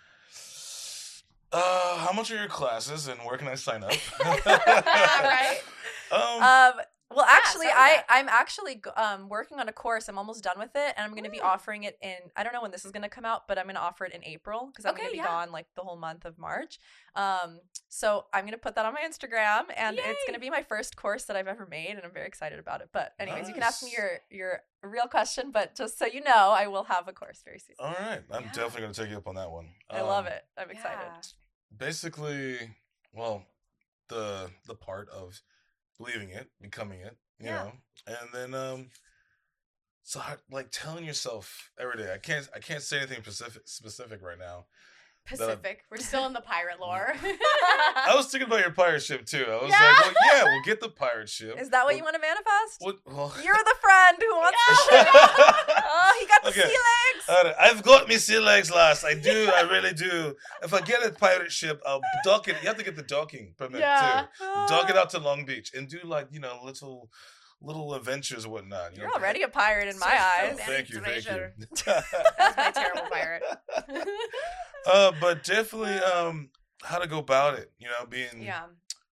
Uh, how much are your classes, and where can I sign up? Right? Um. Um, well, actually, so I that- I'm actually g- um working on a course. I'm almost done with it, and I'm going to be Mm. offering it in. I don't know when this is going to come out, but I'm going to offer it in April because I'm Okay, going to be yeah. gone like the whole month of March. Um, so I'm going to put that on my Instagram, and it's going Yay. to be my first course that I've ever made, and I'm very excited about it. But anyways, you can ask me Nice. your your real question, but just so you know, I will have a course very soon. all right, I'm Yeah. definitely gonna take you up on that one. I love Um, it. I'm excited. Yeah. Basically, well, the the part of believing it, becoming it, you Yeah. know, and then um, so how- like telling yourself every day. I can't I can't say anything specific specific right now. Pacific. We're still in the pirate lore. I was thinking about your pirate ship too. I was Yeah. like, well, yeah, we'll get the pirate ship. Is that what We'll- you want to manifest? What? Well, You're the friend who wants the Yeah. ship. Oh, he got the Okay. sea legs. All right, I've got me sea legs last. I do. I really do. If I get a pirate ship, I'll dock it. You have to get the docking permit Yeah. too. Dock it out to Long Beach and do like you know little little adventures or whatnot. You You're know? already a pirate in my So- eyes. Oh, thank you, thank you. Treasure. That was my terrible pirate. uh, but definitely, um, how to go about it. You know, being Yeah.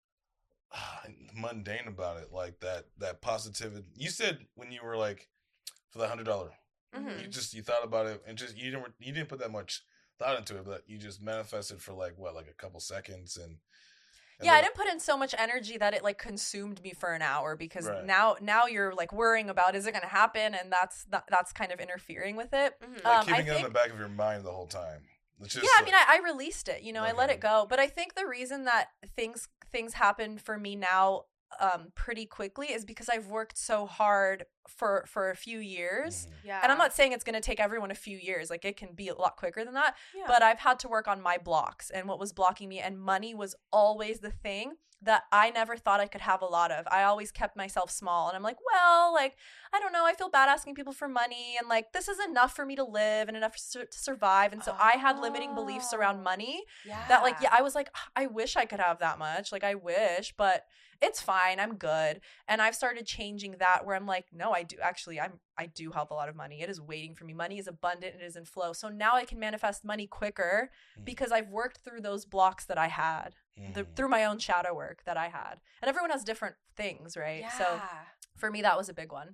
mundane about it, like that. That positivity. You said when you were like for the hundred dollar. Mhm. You just you thought about it and just you didn't you didn't put that much thought into it, but you just manifested for like what like a couple seconds and And Yeah, I then- didn't put in so much energy that it like consumed me for an hour because Right. now now you're like worrying about is it going to happen, and that's that, that's kind of interfering with it. Mhm. like um, I keeping it think- in the back of your mind the whole time. It's just Yeah, I like- mean, I, I released it. You know, I let Okay. it go. But I think the reason that things things happen for me now um, pretty quickly is because I've worked so hard for for a few years. Mhm. Yeah. And I'm not saying it's going to take everyone a few years. Like, it can be a lot quicker than that. Yeah. But I've had to work on my blocks and what was blocking me. And money was always the thing that I never thought I could have a lot of. I always kept myself small. And I'm like, well, like, I don't know. I feel bad asking people for money. And like, this is enough for me to live and enough to to survive. And so I had limiting beliefs around Oh. money yeah. that like, yeah, I was like, I wish I could have that much. Like, I wish, but it's fine. I'm good. And I've started changing that where I'm like, no, I do actually, I'm, I do have a lot of money. It is waiting for me. Money is abundant. It is in flow. So now I can manifest money quicker Mhm. because I've worked through those blocks that I had, the, Mhm. through my own shadow work that I had. And everyone has different things, right? Yeah. So for me, that was a big one.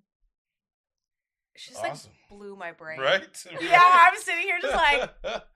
She just like Awesome. blew my brain. Right? Yeah, I'm sitting here just like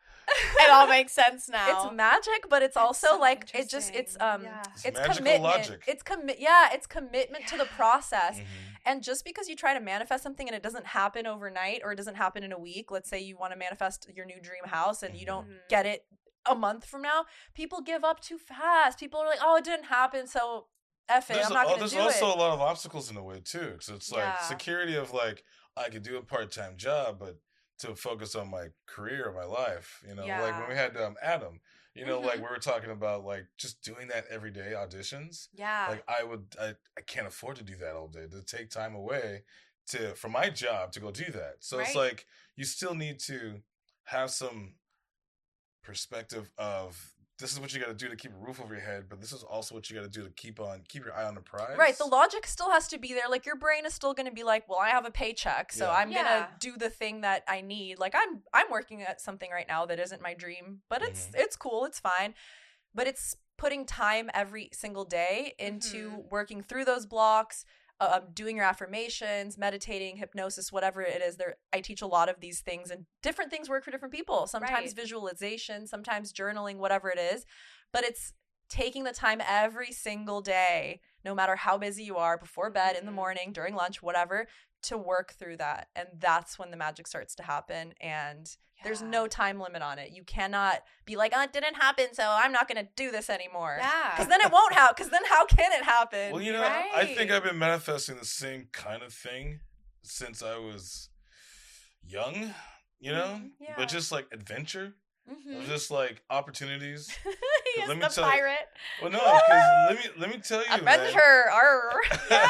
it all makes sense now. It's magic, but it's That's also so like it just it's interesting. um Yeah. It's it's magical commitment. logic. It's commit yeah, it's commitment to the Yeah. process. Mhm. And just because you try to manifest something and it doesn't happen overnight or it doesn't happen in a week, let's say you want to manifest your new dream house and you don't Mhm. get it a month from now, people give up too fast. People are like, "Oh, it didn't happen, so F it, There's, I'm not oh, going to there's do also it." a lot of obstacles in the way too, because it's like Yeah. security of like I could do a part time job, but to focus on my career, my life, you know, like when Yeah. we had um, Adam, you know, like Mhm. we were talking about like just doing that every day auditions. Yeah. Like I would, I, I can't afford to do that all day. To take time away to from my job to go do that. So it's Right. like you still need to have some perspective of this is what you got to do to keep a roof over your head, but this is also what you got to do to keep on keep your eye on the prize. Right, the logic still has to be there. Like your brain is still going to be like, "Well, I have a paycheck, so Yeah. I'm going Yeah. to do the thing that I need." Like I'm I'm working at something right now that isn't my dream, but it's Mhm. it's cool, it's fine. But it's putting time every single day into Mhm. working through those blocks, uh, doing your affirmations, meditating, hypnosis, whatever it is. There, I teach a lot of these things, and different things work for different people. Sometimes Right. visualization, sometimes journaling, whatever it is. But it's taking the time every single day, no matter how busy you are, before bed, in the Mhm. morning, during lunch, whatever, to work through that. And that's when the magic starts to happen. And there's Yeah. no time limit on it. You cannot be like, "Oh, it didn't happen, so I'm not going to do this anymore." Yeah. Because then it won't happen. Because then how can it happen? Well, you know, I think Right. I've been manifesting the same kind of thing since I was young, you know? Mhm, yeah. But just like adventure, Mhm. just like opportunities. he is let me the tell you- pirate. Well, no, because let me let me tell you, man. Adventure. Arr.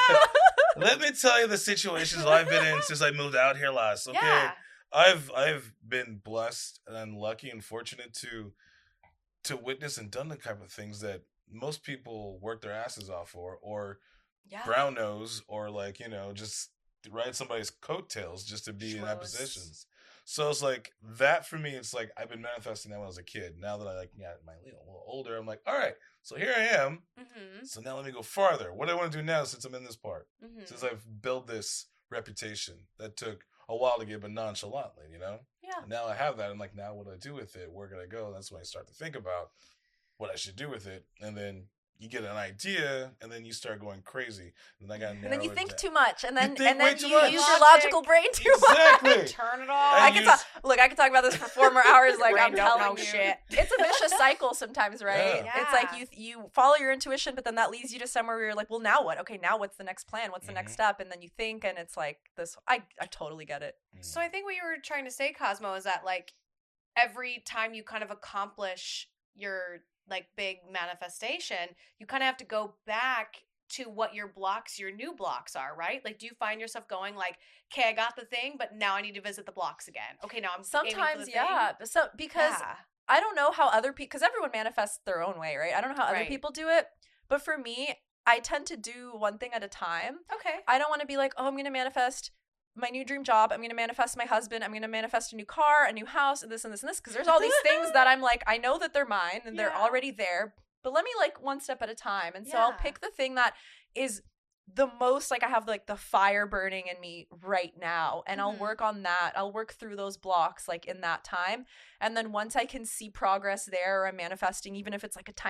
Let me tell you the situations I've been in since I moved out here last. Okay, Yeah. I've I've been blessed and lucky and fortunate to to witness and done the type of things that most people work their asses off for, or Yeah. brown nose, or like you know just ride somebody's coattails just to be in that Schmoes. positions. So it's like that for me. It's like I've been manifesting that when I was a kid. Now that I like got my you know, a little older, I'm like, all right, so here I am. Mm-hmm. So now let me go farther. What do I want to do now since I'm in this part? Mm-hmm. Since I've built this reputation that took a while to get, but nonchalantly, you know? Yeah. And now I have that. I'm like, now what do I do with it? Where can I go? That's when I start to think about what I should do with it. And then you get an idea, and then you start going crazy. And I got And then you think it too much, and then think and way then too you much. use your Logic. logical brain too much. Exactly. Turn it And off. I can you- talk. Look, I can talk about this for four more hours. Like Brain I'm don't telling know you, shit. it's a vicious cycle sometimes, right? Yeah. It's like Yeah. you you follow your intuition, but then that leads you to somewhere where you're like, well, now what? Okay, now what's the next plan? What's the next Mhm. step? And then you think, and it's like this. I I totally get it. So I think what you were trying to say, Cosmo, is that like every time you kind of accomplish your like big manifestation, you kind of have to go back to what your blocks, your new blocks are, right? Like, do you find yourself going like, okay, I got the thing, but now I need to visit the blocks again. Okay, now I'm aiming for Sometimes, the yeah. thing. So because Yeah. I don't know how other people, because everyone manifests their own way, right? I don't know how other Right. people do it, but for me, I tend to do one thing at a time. Okay. I don't want to be like, oh, I'm going to manifest my new dream job. I'm going to manifest my husband. I'm going to manifest a new car, a new house, and this and this and this. Because there's all these things that I'm like, I know that they're mine and they're Yeah. already there, but let me like one step at a time. And so I'll Yeah. pick the thing that is the most like I have like the fire burning in me right now, and I'll Mhm. work on that. I'll work through those blocks like in that time. And then once I can see progress there, or I'm manifesting, even if it's like a tiny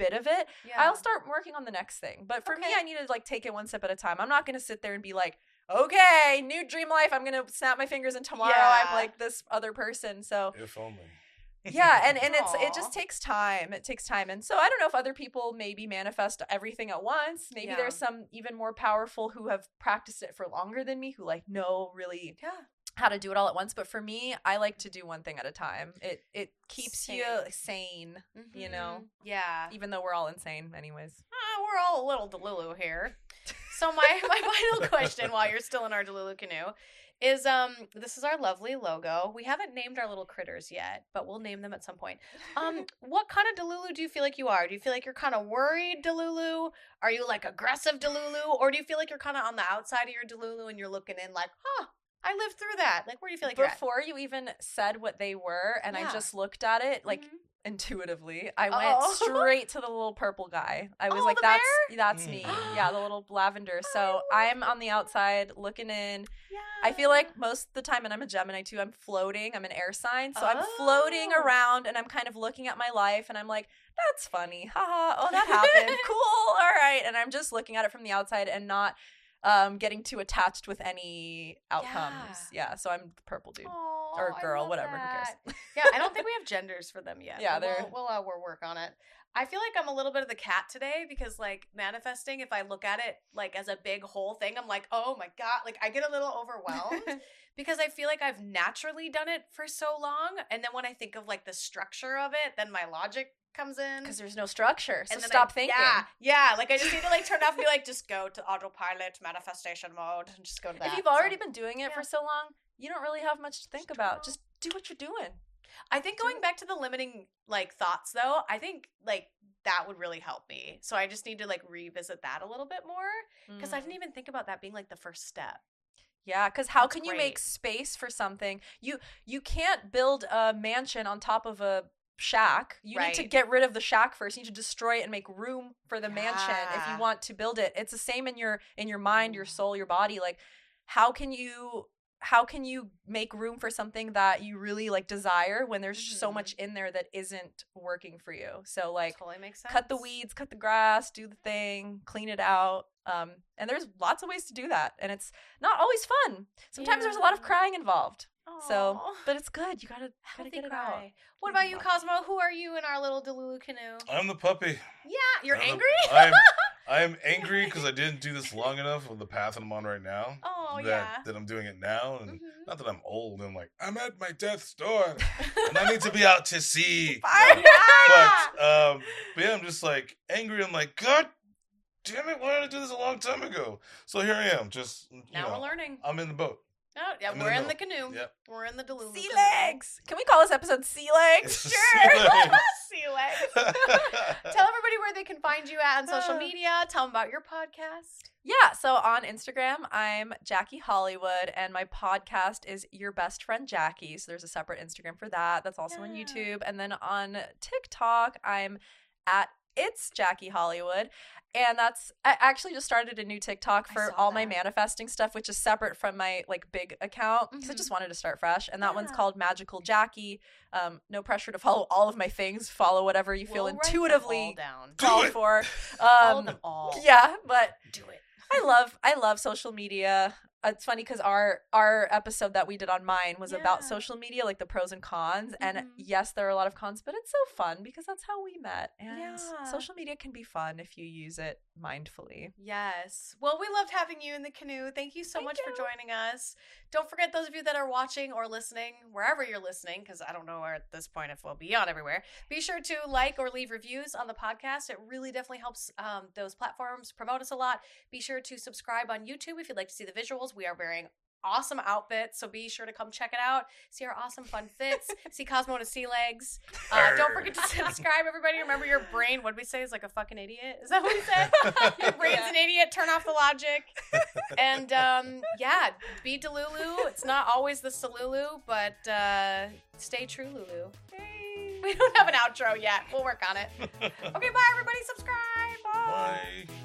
bit of it, Yeah. I'll start working on the next thing. But for me, Okay. I need to like take it one step at a time. I'm not going to sit there and be like, okay, new dream life. I'm going to snap my fingers and tomorrow Yeah. I'm like this other person. So If only. yeah, and, and it's Aw. it just takes time. It takes time. And so I don't know if other people maybe manifest everything at once. Maybe Yeah. there's some even more powerful who have practiced it for longer than me, who like know really Yeah. how to do it all at once. But for me, I like to do one thing at a time. It it keeps you Same. sane, you know, Mhm. Yeah. even though we're all insane anyways. Uh, we're all a little Delulu here. So my, my final question while you're still in our Delulu canoe is um this is our lovely logo. We haven't named our little critters yet, but we'll name them at some point. Um what kind of Delulu do you feel like you are? Do you feel like you're kind of worried Delulu? Are you like aggressive Delulu? Or do you feel like you're kind of on the outside of your Delulu and you're looking in like, huh, I lived through that. Like, where do you feel like you're at? Before you even said what they were and Yeah. I just looked at it like Mhm. intuitively, I Oh. went straight to the little purple guy. I was Oh, like, the that's bear? that's me. Mm. Yeah, the little lavender. So I I'm on the outside looking in. Yeah. I feel like most of the time, and I'm a Gemini too, I'm floating. I'm an air sign. So I'm floating Oh. around and I'm kind of looking at my life and I'm like, that's funny. Haha. Oh, that happened. Cool. All right. And I'm just looking at it from the outside and not um, getting too attached with any outcomes. Yeah. So I'm the purple dude. Aw, Or I girl, love whatever, who that. cares? Yeah, I don't think we have genders for them yet. Yeah, but they're- we'll we'll, uh, we'll work on it. I feel like I'm a little bit of the cat today because like manifesting, if I look at it like as a big whole thing, I'm like, oh my god, like I get a little overwhelmed because I feel like I've naturally done it for so long, and then when I think of like the structure of it, then my logic comes in. Because there's no structure. So And then stop I- thinking. Yeah, yeah. Like I just need to like turn off and be like, just go to autopilot manifestation mode and just go to that. If you've already So- been doing it yeah. for so long, you don't really have much to think Just about. don't. Just do what you're doing. I think Do going it. back to the limiting like thoughts though, I think like that would really help me. So I just need to like revisit that a little bit more because I Mm. didn't even think about that being like the first step. Yeah, because how That's can you great. make space for something? You you can't build a mansion on top of a shack. You need to Right. get rid of the shack first. You need to destroy it and make room for the mansion if you Yeah. want to build it. It's the same in your in your mind, your Mm. soul, your body. Like how can you how can you make room for something that you really like desire when there's so Mhm. much in there that isn't working for you? So like Totally makes sense. cut the weeds, cut the grass, do the thing, clean it out. Um, and there's lots of ways to do that, and it's not always fun. Sometimes there's a lot of Yeah. crying involved. So, Aw. but it's good. You gotta gotta Healthy get it cry. out. What about you, Cosmo? Who are you in our little Delulu canoe? I'm the puppy. Yeah, you're I'm the- angry? I'm, I'm angry because I didn't do this long enough with the path I'm on right now. Oh, that, yeah. That I'm doing it now. And Mhm. not that I'm old and like, I'm at my death's door and I need to be out to sea. Fine. But, um, but yeah, I'm just like angry. I'm like, God damn it, why did I do this a long time ago? So here I am. Just, you Now know, we're learning. I'm in the boat. Oh, yeah, I'm in we're the in the middle. canoe. Yep. We're in the Delulu Sea canoe. legs. Can we call this episode Sea Legs? Sea Sure. legs. Sea legs. Tell everybody where they can find you at on social Uh. media. Tell them about your podcast. Yeah, so on Instagram, I'm Jackie Hollywood, and my podcast is Your Best Friend Jackie. So there's a separate Instagram for that. That's also on Yeah. YouTube. And then on TikTok, I'm at It's Jackie Hollywood. And that's, I actually just started a new TikTok I for saw all my that. manifesting stuff, which is separate from my like big account because I Mhm. just wanted to start fresh. And that one's Yeah. called Magical Jackie. Um, no pressure to follow all of my things. Follow whatever you feel We'll write them intuitively all down. Do called it. for. Follow Um, them all. yeah, but Do it. I love I love social media. It's funny because our our episode that we did on mine was about Yeah. social media, like the pros and cons. And Mhm. yes, there are a lot of cons, but it's so fun because that's how we met. And Yeah. social media can be fun if you use it mindfully. Yes. Well, we loved having you in the canoe. Thank you so Thank much for you. joining us. Don't forget, those of you that are watching or listening, wherever you're listening, because I don't know where at this point if we'll be on everywhere, be sure to like or leave reviews on the podcast. It really definitely helps um, those platforms promote us a lot. Be sure to subscribe on YouTube if you'd like to see the visuals. We are wearing awesome outfits, so be sure to come check it out. See our awesome fun fits. See Cosmo and Sea Legs. Uh, don't forget to subscribe, everybody. Remember, your brain, what did we say, is like a fucking idiot? Is that what we said? Your brain's Yeah. an idiot. Turn off the logic. And um, yeah, be Delulu. It's not always the Salulu, but uh, stay true, Lulu. We don't have an outro yet. We'll work on it. Okay, bye, everybody. Subscribe. Bye. Bye.